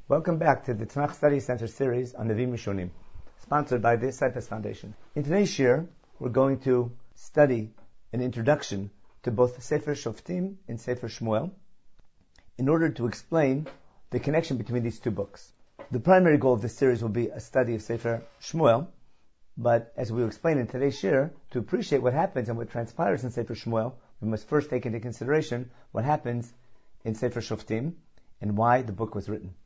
Welcome back to the Tanakh Study Center series on Nevi'im Rishonim, sponsored by the Cypress Foundation. In today's year, we're going to study an introduction to both Sefer Shoftim and Sefer Shmuel in order to explain the connection between these two books. The primary goal of this series will be a study of Sefer Shmuel, but as we will explain in today's year, to appreciate what happens and what transpires in Sefer Shmuel, we must first take into consideration what happens in Sefer Shoftim and why the book was written.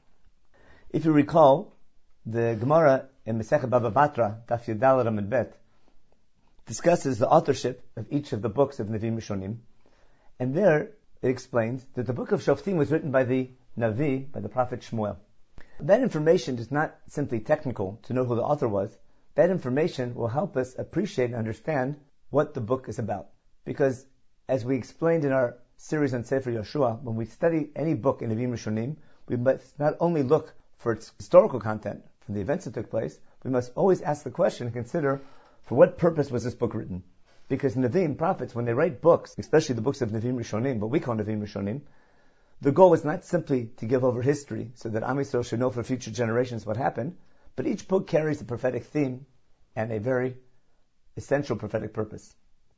If you recall, the Gemara in Masechet Baba Batra, Daf Yud Daled Amud Bet, discusses the authorship of each of the books of Nevi'im Rishonim, and there it explains that the book of Shoftim was written by the Navi, by the prophet Shmuel. That information is not simply technical to know who the author was. That information will help us appreciate and understand what the book is about. Because, as we explained in our series on Sefer Yoshua, when we study any book in Nevi'im Rishonim, we must not only look for its historical content, from the events that took place, we must always ask the question and consider, for what purpose was this book written? Because Nevi'im, prophets, when they write books, especially the books of Nevi'im Rishonim, what we call Nevi'im Rishonim, the goal is not simply to give over history so that Am Yisrael should know for future generations what happened, but each book carries a prophetic theme and a very essential prophetic purpose.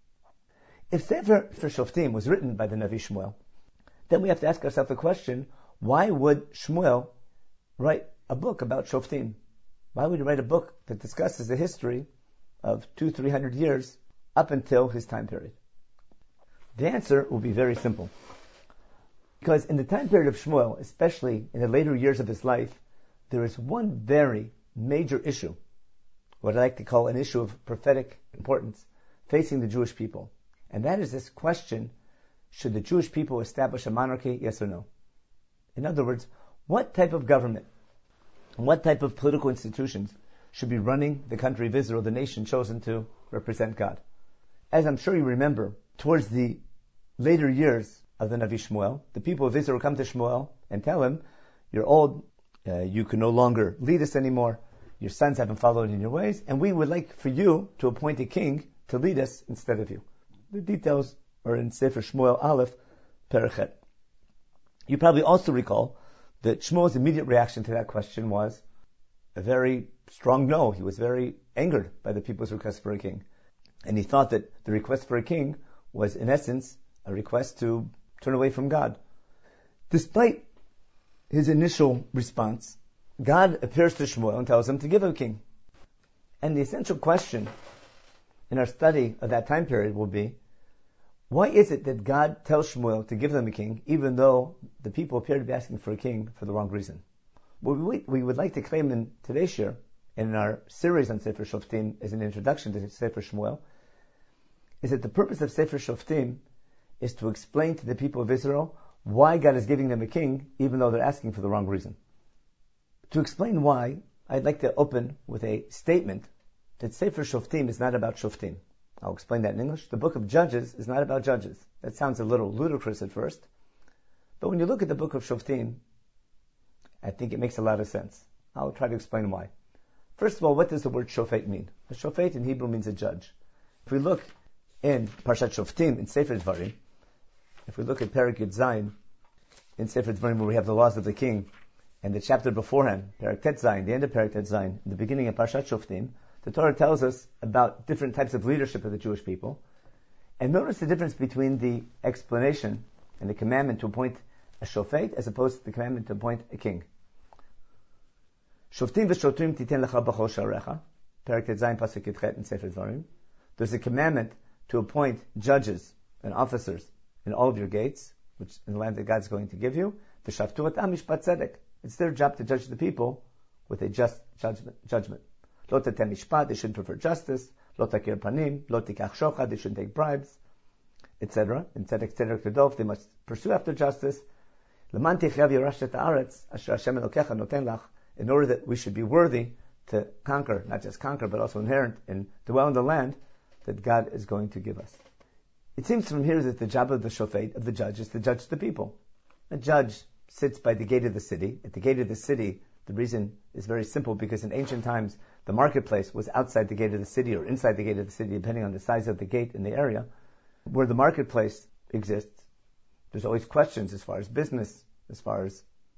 If Sefer Shoftim was written by the Navi Shmuel, then we have to ask ourselves the question, why would Shmuel write a book about Shoftim? Why would he write a book that discusses the history of 200-300 years up until his time period? The answer will be very simple. Because in the time period of Shmuel, especially in the later years of his life, there is one very major issue, what I like to call an issue of prophetic importance, facing the Jewish people. And that is this question, should the Jewish people establish a monarchy, yes or no? In other words, what type of government, what type of political institutions should be running the country of Israel, the nation chosen to represent God? As I'm sure you remember, towards the later years of the Navi Shmuel, the people of Israel come to Shmuel and tell him, you're old, you can no longer lead us anymore, your sons haven't followed in your ways, and we would like for you to appoint a king to lead us instead of you. The details are in Sefer Shmuel Aleph, Perichet. You probably also recall that Shmuel's immediate reaction to that question was a very strong no. He was very angered by the people's request for a king. And he thought that the request for a king was, in essence, a request to turn away from God. Despite his initial response, God appears to Shmuel and tells him to give him a king. And the essential question in our study of that time period will be, why is it that God tells Shmuel to give them a king, even though the people appear to be asking for a king for the wrong reason? What we would like to claim in today's year, in our series on Sefer Shoftim, as an introduction to Sefer Shmuel, is that the purpose of Sefer Shoftim is to explain to the people of Israel why God is giving them a king, even though they're asking for the wrong reason. To explain why, I'd like to open with a statement that Sefer Shoftim is not about Shoftim. I'll explain that in English. The book of Judges is not about judges. That sounds a little ludicrous at first. But when you look at the book of Shoftim, I think it makes a lot of sense. I'll try to explain why. First of all, what does the word shofet mean? A shofet in Hebrew means a judge. If we look in Parshat Shoftim, in Sefer Dvarim, if we look at Perek Yud Zayin, in Sefer Dvarim where we have the laws of the king, and the chapter beforehand, Perek Tet Zayin, the end of Perek Tet Zayin, the beginning of Parshat Shoftim, the Torah tells us about different types of leadership of the Jewish people. And notice the difference between the explanation and the commandment to appoint a shofet as opposed to the commandment to appoint a king. Shoftim v'shotrim titen lecha b'chol sharecha, Perek Tet Zayin pasuk Yudchet in Sefer Dvarim. There's a commandment to appoint judges and officers in all of your gates, which in the land that God's going to give you. V'shaftu etam mishpat tzedek. It's their job to judge the people with a just judgment. Lo tetem mishpat, they shouldn't prefer justice. Lo takir panim, lo tikach shochad, they shouldn't take bribes, etc. In tzedek tzedek tedov, they must pursue after justice. Leman tichav yirash et haaretz, asher Hashem Elokecha noten lach, in order that we should be worthy to conquer, not just conquer, but also inherit and dwell in the land that God is going to give us. It seems from here that the job of the shofet, of the judge, is to judge the people. A judge sits by the gate of the city. At the gate of the city, the reason is very simple, because in ancient times, the marketplace was outside the gate of the city or inside the gate of the city, depending on the size of the gate in the area. Where the marketplace exists, there's always questions as far as business, as far as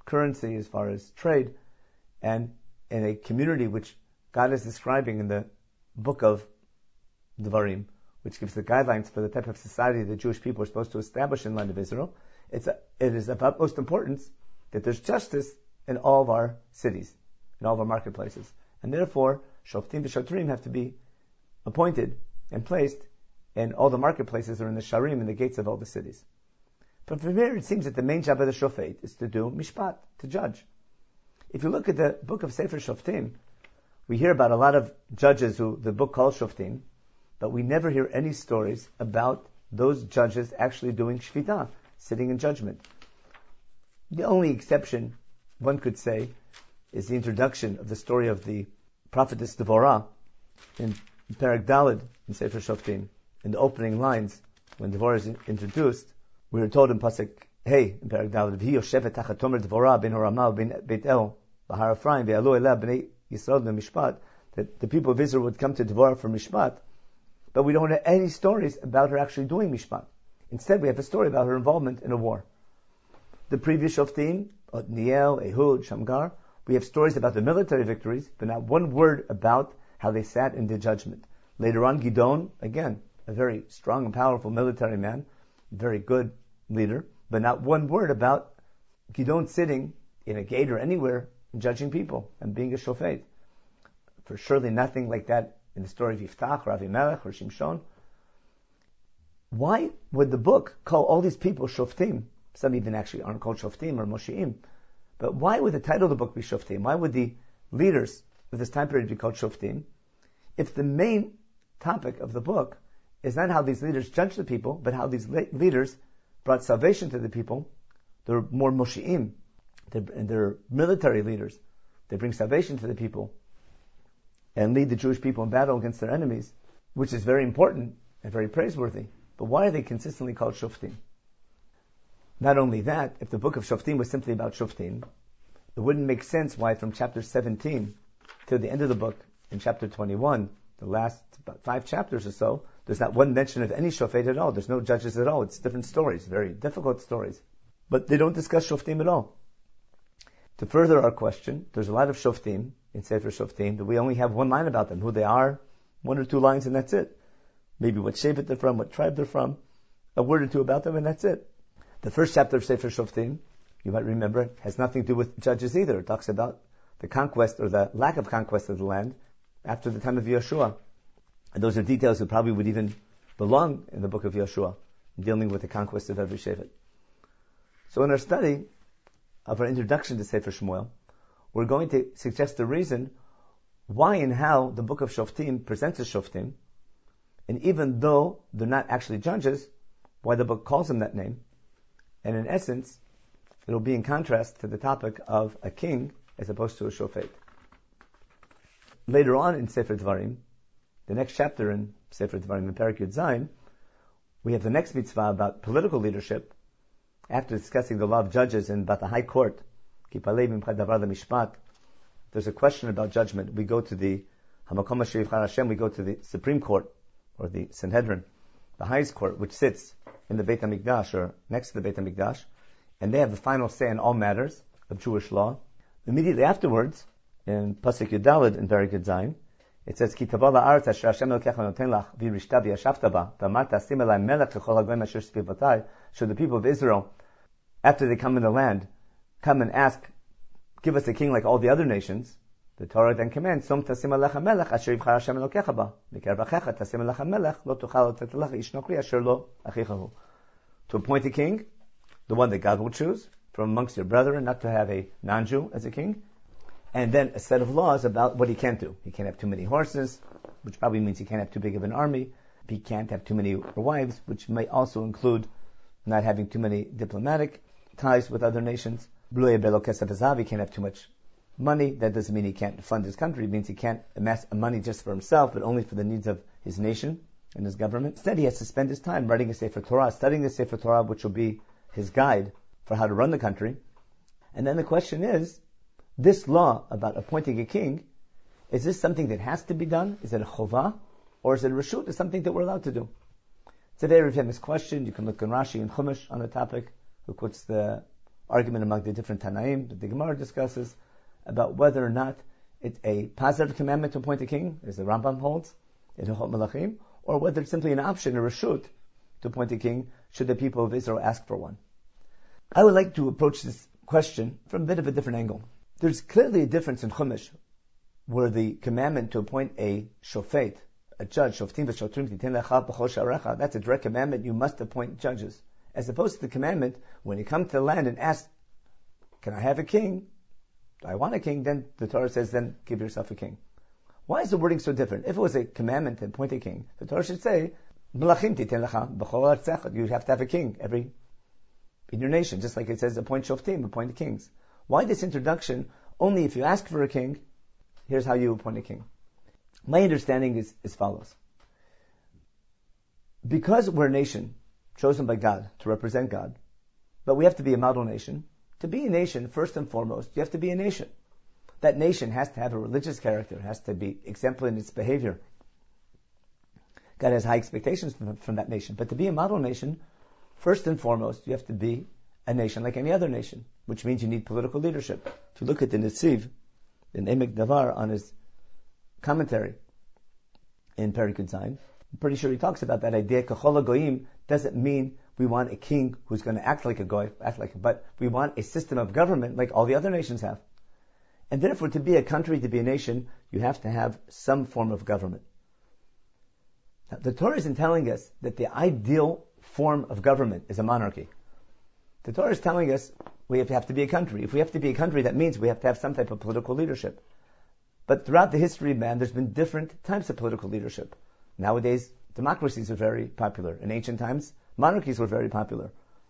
currency, as far as trade, and in a community which God is describing in the book of Devarim, which gives the guidelines for the type of society the Jewish people are supposed to establish in the land of Israel, it is of utmost importance that there's justice in all of our cities, in all of our marketplaces. And therefore, Shoftim v'Shotrim have to be appointed and placed in all the marketplaces or in the Sharim, in the gates of all the cities. But from here, it seems that the main job of the Shofet is to do mishpat, to judge. If you look at the book of Sefer Shoftim, we hear about a lot of judges who the book calls Shoftim, but we never hear any stories about those judges actually doing shvita, sitting in judgment. The only exception, one could say, is the introduction of the story of the prophetess Devorah in Perek Daled in Sefer Shoftim. In the opening lines, when Devorah is introduced, we are told in Pasuk Hey in Perek Daled, "V'hi yoshevet tachat tomer Devorah ben Horamal ben Beit El b'Har Ephraim ve'alu eleh b'nei Yisrael mishpat," that the people of Israel would come to Devorah for mishpat, but we don't have any stories about her actually doing mishpat. Instead, we have a story about her involvement in a war. The previous Shoftim, Otniel, Ehud, Shamgar, we have stories about the military victories, but not one word about how they sat in the judgment. Later on, Gidon, again, a very strong and powerful military man, very good leader, but not one word about Gidon sitting in a gate or anywhere and judging people and being a shofet. For surely nothing like that in the story of Yiftach, or Avimelech, or Shimshon. Why would the book call all these people shoftim? Some even actually aren't called shoftim or mosheim. But why would the title of the book be shoftim? Why would the leaders of this time period be called shoftim? If the main topic of the book is not how these leaders judge the people, but how these leaders brought salvation to the people, they're more mosheim. They're military leaders. They bring salvation to the people and lead the Jewish people in battle against their enemies, which is very important and very praiseworthy. But why are they consistently called Shoftim? Not only that, if the book of Shoftim was simply about Shoftim, it wouldn't make sense why from chapter 17 to the end of the book, in chapter 21, the last about 5 chapters or so, there's not one mention of any Shofet at all. There's no judges at all. It's different stories, very difficult stories. But they don't discuss Shoftim at all. To further our question, there's a lot of Shoftim in Sefer Shoftim that we only have one line about them, who they are, 1 or 2 lines, and that's it. Maybe what Shevet they're from, what tribe they're from, a word or 2 about them, and that's it. The first chapter of Sefer Shoftim, you might remember, has nothing to do with judges either. It talks about the conquest or the lack of conquest of the land after the time of Yeshua. And those are details that probably would even belong in the book of Yeshua, dealing with the conquest of every Shevet. So in our study of our introduction to Sefer Shmuel, we're going to suggest the reason why and how the book of Shoftim presents as Shoftim, and even though they're not actually judges, why the book calls them that name. And in essence, it'll be in contrast to the topic of a king as opposed to a shofet. Later on in Sefer Dvarim, the next chapter in Sefer Dvarim, in Perek Yud Zayin, we have the next mitzvah about political leadership. After discussing the law of judges and about the high court, there's a question about judgment. We go to the Hamakom Asher Yivchar Hashem, we go to the Supreme Court, or the Sanhedrin, the highest court, which sits in the Beit HaMikdash, or next to the Beit HaMikdash, and they have the final say in all matters of Jewish law. Immediately afterwards, in Pasuk Yud Daled in Perek Yud Zayin, it says, Ki tavo la'aretz asher Hashem Elokecha noten lach v'yirishta v'yashavta ba v'amart asim elai melech l'chol hagoyim asher svivatai. So the people of Israel, after they come in the land, come and ask, give us a king like all the other nations. The Torah then commands, Som tasim alecha melech asher yivchar Hashem Elokecha ba v'ker b'checha tasim alecha melech lo tuchal otet alecha ish nokri asher lo achichahu. To appoint a king, the one that God will choose from amongst your brethren, not to have a non-Jew as a king. And then a set of laws about what he can't do. He can't have too many horses, which probably means he can't have too big of an army. He can't have too many wives, which may also include not having too many diplomatic ties with other nations. He can't have too much money. That doesn't mean he can't fund his country. It means he can't amass money just for himself, but only for the needs of his nation and his government. Instead, he has to spend his time writing a Sefer Torah, studying the Sefer Torah, which will be his guide for how to run the country. And then the question is, this law about appointing a king, is this something that has to be done? Is it a chovah? Or is it a reshut? Is something that we're allowed to do? It's a very famous question. You can look in Rashi and Chumash on the topic, who quotes the argument among the different Tanaim that the Gemara discusses about whether or not it's a positive commandment to appoint a king, as the Rambam holds in Hilchot Melachim, or whether it's simply an option, a reshut, to appoint a king should the people of Israel ask for one. I would like to approach this question from a bit of a different angle. There's clearly a difference in Chumash, where the commandment to appoint a shofet, a judge, shoftim v'shotrim titen lecha b'chol sha'arecha, that's a direct commandment, you must appoint judges. As opposed to the commandment, when you come to the land and ask, can I have a king? Do I want a king? Then the Torah says, then give yourself a king. Why is the wording so different? If it was a commandment to appoint a king, the Torah should say, Melachim titen lecha b'chol artzecha, you have to have a king in your nation, just like it says, appoint shoftim, appoint kings. Why this introduction? Only if you ask for a king, here's how you appoint a king. My understanding is as follows. Because we're a nation chosen by God to represent God, but we have to be a model nation. To be a nation, first and foremost, you have to be a nation. That nation has to have a religious character, has to be exemplary in its behavior. God has high expectations from that nation. But to be a model nation, first and foremost, you have to be a nation like any other nation, which means you need political leadership. If you look at the Netziv, in Emek Davar, on his commentary in Perikut Zayin, I'm pretty sure he talks about that idea. Kachol HaGoyim doesn't mean we want a king who's going to act like a goy, but we want a system of government like all the other nations have. And therefore, to be a country, to be a nation, you have to have some form of government. Now, the Torah isn't telling us that the ideal form of government is a monarchy. The Torah is telling us we have to be a country. If we have to be a country, that means we have to have some type of political leadership. But throughout the history of man, there's been different types of political leadership. Nowadays, democracies are very popular. In ancient times, monarchies were very popular.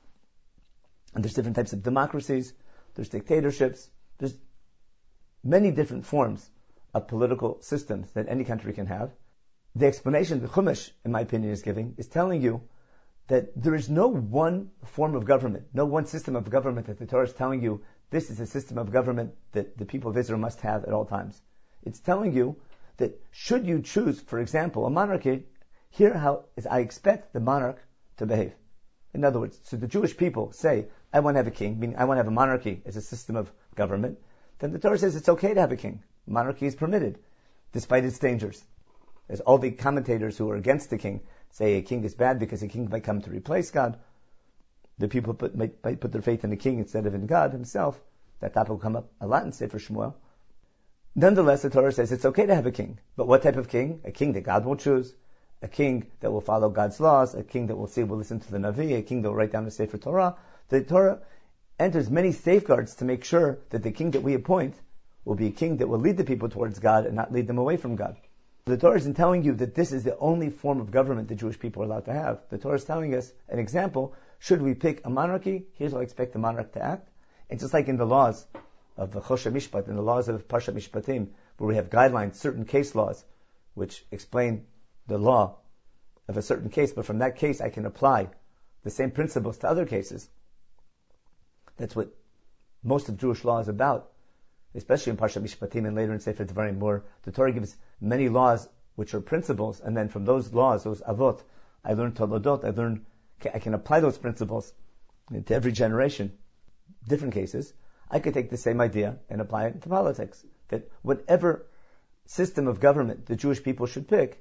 And there's different types of democracies, there's dictatorships, there's many different forms of political systems that any country can have. The explanation the Chumash, in my opinion, is giving is telling you that there is no one form of government, no one system of government that the Torah is telling you this is a system of government that the people of Israel must have at all times. It's telling you that should you choose, for example, a monarchy, here how is I expect the monarch to behave. In other words, so the Jewish people say, I want to have a king, meaning I want to have a monarchy as a system of government, then the Torah says it's okay to have a king. Monarchy is permitted, despite its dangers. As all the commentators who are against the king say a king is bad because a king might come to replace God. The people might put their faith in the king instead of in God himself. That topic will come up a lot in Sefer Shmuel. Nonetheless, the Torah says it's okay to have a king. But what type of king? A king that God will choose, a king that will follow God's laws, a king that will listen to the Navi, a king that will write down the Sefer Torah. The Torah enters many safeguards to make sure that the king that we appoint will be a king that will lead the people towards God and not lead them away from God. The Torah isn't telling you that this is the only form of government the Jewish people are allowed to have. The Torah is telling us an example. Should we pick a monarchy? Here's how I expect the monarch to act. And just like in the laws of the Choshe Mishpat, in the laws of Parshat Mishpatim, where we have guidelines, certain case laws, which explain the law of a certain case, but from that case I can apply the same principles to other cases. That's what most of Jewish law is about, especially in Parshat Mishpatim and later in Sefer Devarim, where the Torah gives many laws which are principles, and then from those laws, those avot, I learned Tolodot, I can apply those principles to every generation. Different cases, I could take the same idea and apply it to politics. That whatever system of government the Jewish people should pick,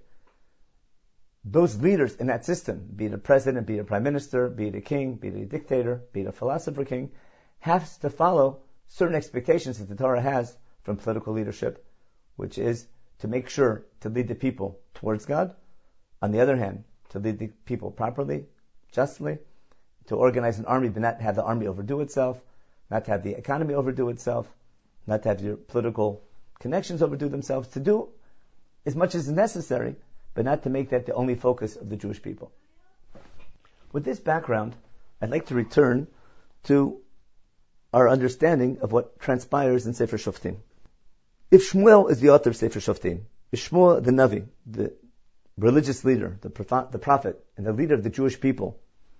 those leaders in that system, be it a president, be it a prime minister, be it a king, be it a dictator, be it a philosopher king, has to follow certain expectations that the Torah has from political leadership, which is to make sure to lead the people towards God. On the other hand, to lead the people properly, justly, to organize an army, but not have the army overdo itself, not to have the economy overdo itself, not to have your political connections overdo themselves, to do as much as is necessary, but not to make that the only focus of the Jewish people. With this background, I'd like to return to our understanding of what transpires in Sefer Shoftim. If Shmuel is the author of Sefer Shoftim, if Shmuel the Navi, the religious leader, the prophet, and the leader of the Jewish people,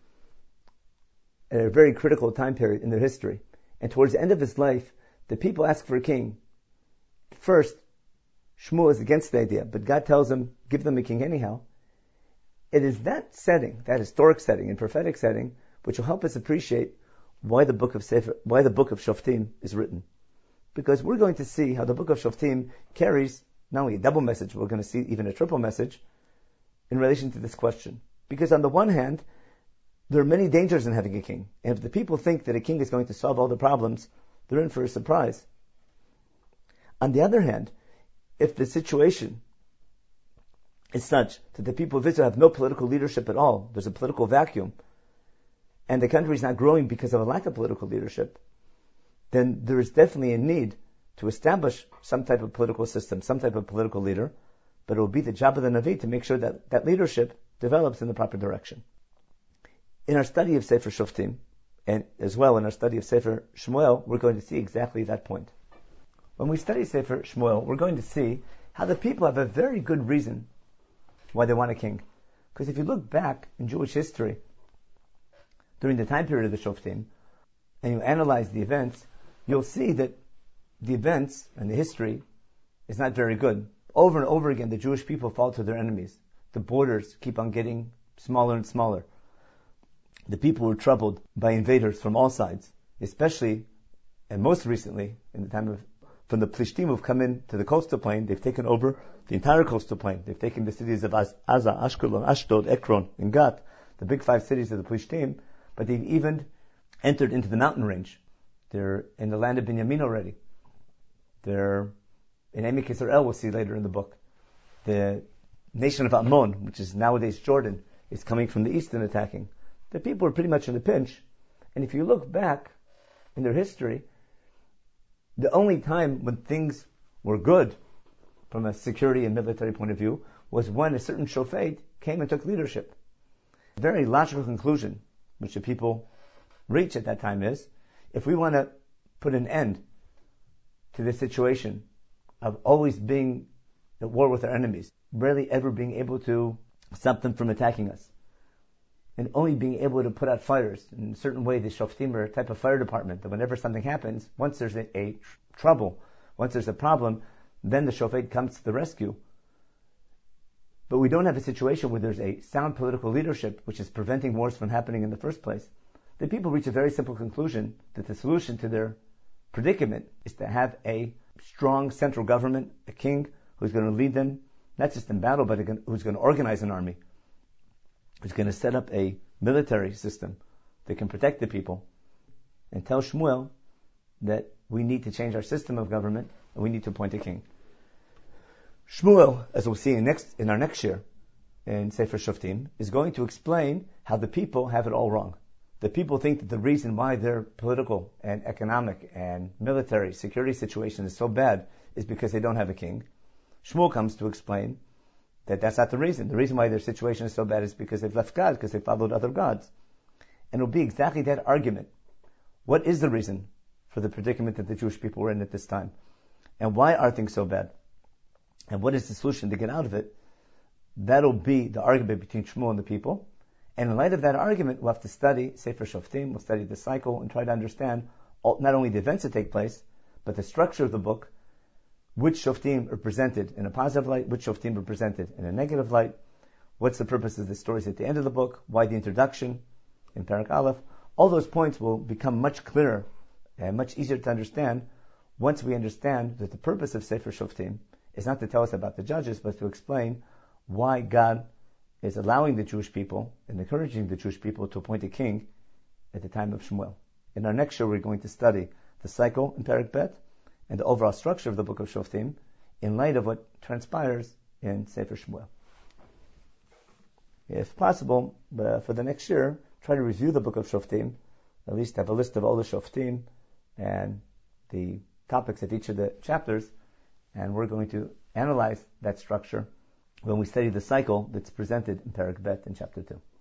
at a very critical time period in their history, and towards the end of his life, the people ask for a king. First, Shmuel is against the idea, but God tells him, give them a king anyhow. It is that setting, that historic setting and prophetic setting, which will help us appreciate why the book of Shoftim is written. Because we're going to see how the book of Shoftim carries not only a double message, we're going to see even a triple message in relation to this question. Because on the one hand, there are many dangers in having a king. And if the people think that a king is going to solve all the problems, they're in for a surprise. On the other hand, if the situation is such that the people of Israel have no political leadership at all, there's a political vacuum, and the country is not growing because of a lack of political leadership, then there is definitely a need to establish some type of political system, some type of political leader, but it will be the job of the Navi to make sure that that leadership develops in the proper direction. In our study of Sefer Shoftim, and as well in our study of Sefer Shmuel, we're going to see exactly that point. When we study Sefer Shmuel, we're going to see how the people have a very good reason why they want a king. Because if you look back in Jewish history, during the time period of the Shoftim, and you analyze the events, you'll see that the events and the history is not very good. Over and over again, the Jewish people fall to their enemies. The borders keep on getting smaller and smaller. The people were troubled by invaders from all sides, especially, and most recently, in the time of, from the Plishtim who've come in to the coastal plain. They've taken over the entire coastal plain. They've taken the cities of Aza, Ashkelon, Ashdod, Ekron, and Gat, the big 5 cities of the Plishtim, but they've even entered into the mountain range. They're in the land of Binyamin already. They're in Emek Yisrael, we'll see later in the book. The nation of Ammon, which is nowadays Jordan, is coming from the east and attacking. The people are pretty much in a pinch. And if you look back in their history, the only time when things were good from a security and military point of view was when a certain shofet came and took leadership. A very logical conclusion which the people reach at that time is, if we want to put an end to this situation of always being at war with our enemies, rarely ever being able to stop them from attacking us, and only being able to put out fires. In a certain way, the Shoftim are a type of fire department, that whenever something happens, once there's a trouble, once there's a problem, then the Shofet comes to the rescue. But we don't have a situation where there's a sound political leadership which is preventing wars from happening in the first place. The people reach a very simple conclusion that the solution to their predicament is to have a strong central government, a king who's going to lead them, not just in battle, but who's going to organize an army, who's going to set up a military system that can protect the people, and tell Shmuel that we need to change our system of government and we need to appoint a king. Shmuel, as we'll see in our next year in Sefer Shoftim, is going to explain how the people have it all wrong. The people think that the reason why their political and economic and military security situation is so bad is because they don't have a king. Shmuel comes to explain that that's not the reason. The reason why their situation is so bad is because they've left God, because they followed other gods. And it'll be exactly that argument. What is the reason for the predicament that the Jewish people were in at this time? And why are things so bad? And what is the solution to get out of it? That'll be the argument between Shmuel and the people. And in light of that argument, we'll have to study Sefer Shoftim, we'll study the cycle and try to understand not only the events that take place, but the structure of the book, which Shoftim are presented in a positive light, which Shoftim are presented in a negative light, what's the purpose of the stories at the end of the book, why the introduction in Parak Aleph. All those points will become much clearer and much easier to understand once we understand that the purpose of Sefer Shoftim is not to tell us about the judges, but to explain why God is allowing the Jewish people and encouraging the Jewish people to appoint a king at the time of Shmuel. In our next show, we're going to study the cycle in Parak Bet and the overall structure of the book of Shoftim in light of what transpires in Sefer Shmuel. If possible, for the next year, try to review the book of Shoftim, at least have a list of all the Shoftim and the topics of each of the chapters, and we're going to analyze that structure when we study the cycle that's presented in Parak Bet in chapter 2.